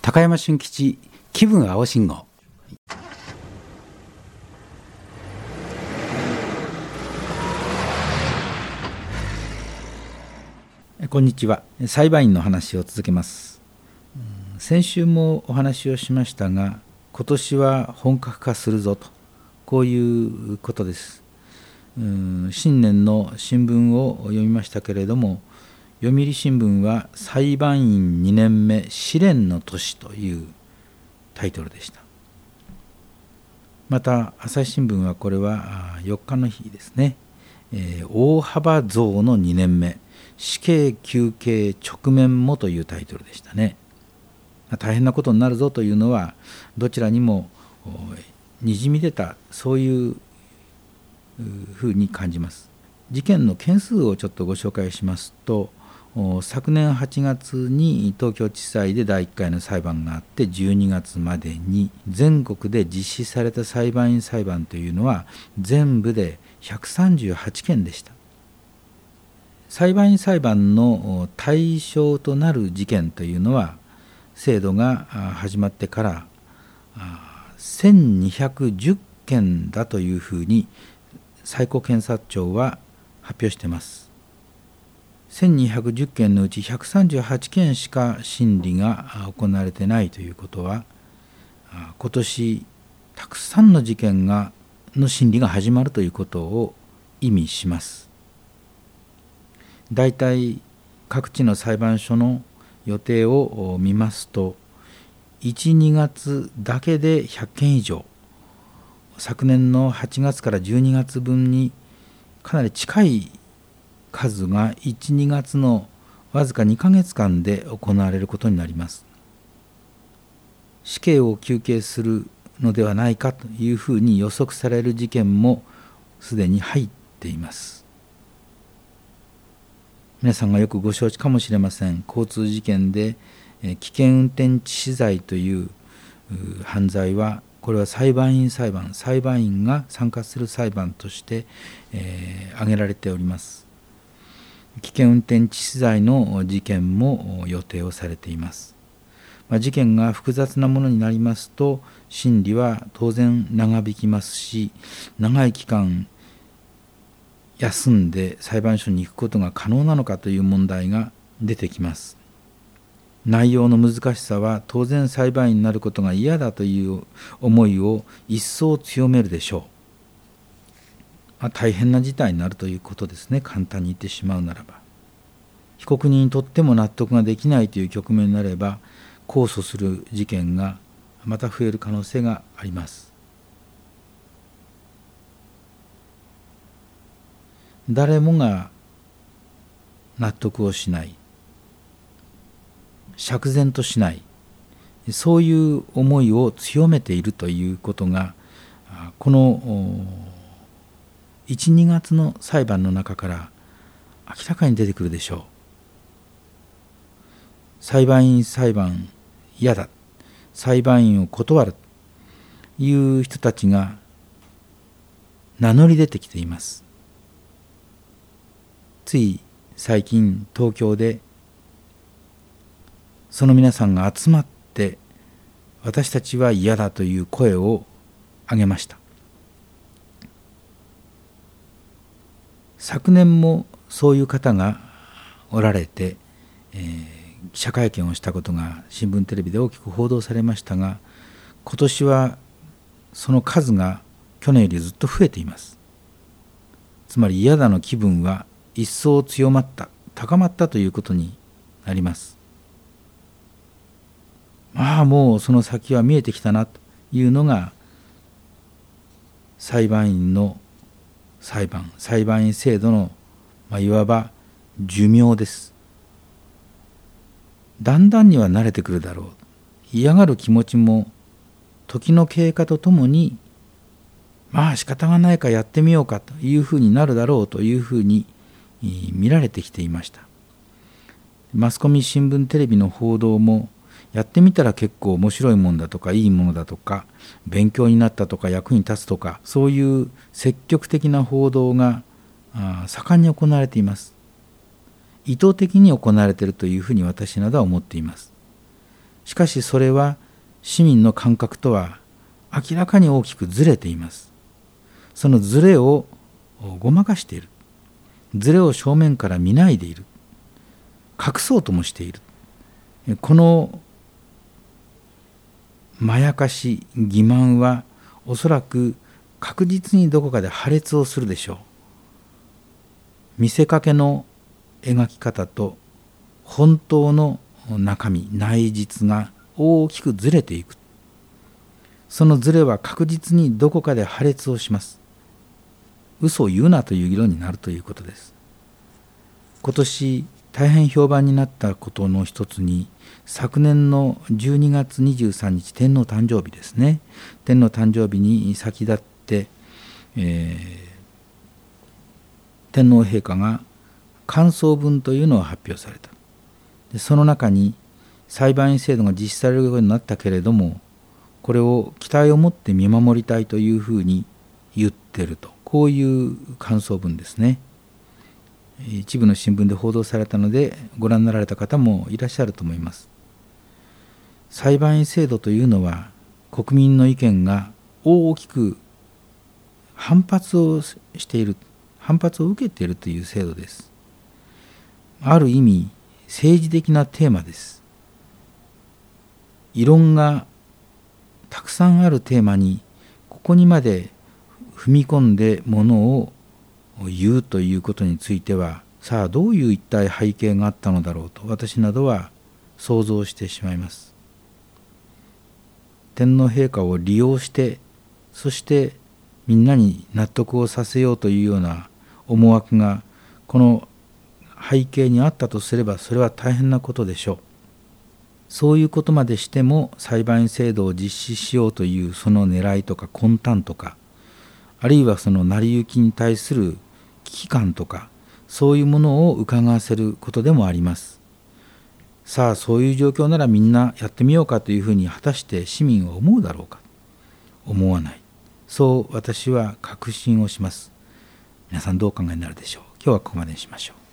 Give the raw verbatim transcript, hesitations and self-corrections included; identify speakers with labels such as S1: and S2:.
S1: 高山俊吉気分青信号。こんにちは。裁判員の話を続けます。先週もお話をしましたが、今年は本格化するぞと、こういうことです。うん新年の新聞を読みましたけれども、読売新聞は裁判員にねんめ試練の年というタイトルでした。また朝日新聞はこれはよっかの日ですね、えー、大幅増のにねんめ死刑求刑直面もというタイトルでしたね。大変なことになるぞというのはどちらにもにじみ出た、そういうふうに感じます。事件の件数をちょっとご紹介しますと、昨年はちがつに東京地裁でだいいっかいの裁判があって、じゅうにがつまでに全国で実施された裁判員裁判というのは全部でひゃくさんじゅうはちけんでした。裁判員裁判の対象となる事件というのは制度が始まってからせんにひゃくじゅっけんだというふうに最高検察庁は発表しています。せんにひゃくじゅっけんのうちひゃくさんじゅうはちけんしか審理が行われてないということは、今年たくさんの事件がの審理が始まるということを意味します。だいたい各地の裁判所の予定を見ますと、いち、にがつだけでひゃっけん以上、昨年のはちがつからじゅうにがつぶんにかなり近い数がいち、にがつのわずかにかげつかんで行われることになります。死刑を求刑するのではないかというふうに予測される事件もすでに入っています。皆さんがよくご承知かもしれません。交通事件で危険運転致死罪という犯罪は、これは裁判員裁判、裁判員が参加する裁判として、えー、挙げられております。危険運転致死罪の事件も予定をされています。まあ、事件が複雑なものになりますと、審理は当然長引きますし、長い期間休んで裁判所に行くことが可能なのかという問題が出てきます。内容の難しさは当然裁判員になることが嫌だという思いを一層強めるでしょう。まあ、大変な事態になるということですね。簡単に言ってしまうならば、被告人にとっても納得ができないという局面になれば、控訴する事件がまた増える可能性があります。誰もが納得をしない、釈然としない、そういう思いを強めているということが、このいち、にがつの裁判の中から明らかに出てくるでしょう。裁判員裁判嫌だ、裁判員を断るという人たちが名乗り出てきています。つい最近東京でその皆さんが集まって、私たちは嫌だという声を上げました。昨年もそういう方がおられて、えー、記者会見をしたことが新聞テレビで大きく報道されましたが、今年はその数が去年よりずっと増えています。つまり嫌だの気分は一層強まった、高まったということになります。まあもうその先は見えてきたなというのが裁判員の裁判、裁判員制度の、まあ、いわば寿命です。だんだんには慣れてくるだろう。嫌がる気持ちも時の経過とともに、まあ仕方がないかやってみようかというふうになるだろうというふうに見られてきていました。マスコミ、新聞、テレビの報道もやってみたら結構面白いもんだとか、いいものだとか、勉強になったとか、役に立つとか、そういう積極的な報道が盛んに行われています。意図的に行われているというふうに私などは思っています。 しかしそれは市民の感覚とは明らかに大きくずれています。そのずれをごまかしている。ずれを正面から見ないでいる。隠そうともしている。このまやかし、欺瞞はおそらく確実にどこかで破裂をするでしょう。見せかけの描き方と本当の中身、内実が大きくずれていく。そのずれは確実にどこかで破裂をします。嘘を言うなという議論になるということです。今年大変評判になったことの一つに、昨年のじゅうにがつにじゅうさんにち、天皇誕生日ですね。天皇誕生日に先立って、えー、天皇陛下が感想文というのを発表された。でその中に裁判員制度が実施されるようになったけれども、これを期待を持って見守りたいというふうに言ってると、こういう感想文ですね。一部の新聞で報道されたのでご覧になられた方もいらっしゃると思います。裁判員制度というのは国民の意見が大きく反発をしている、反発を受けているという制度です。ある意味政治的なテーマです。異論がたくさんあるテーマにここにまで踏み込んでものを言うということについては、さあどういう一体背景があったのだろうと私などは想像してしまいます。天皇陛下を利用して、そしてみんなに納得をさせようというような思惑がこの背景にあったとすれば、それは大変なことでしょう。そういうことまでしても裁判員制度を実施しようというその狙いとか魂胆とか、あるいはその成り行きに対する危機感とか、そういうものを伺わせることでもあります。さあそういう状況ならみんなやってみようかというふうに果たして市民は思うだろうか。思わない。そう私は確信をします。皆さんどうお考えになるでしょう。今日はここまでにしましょう。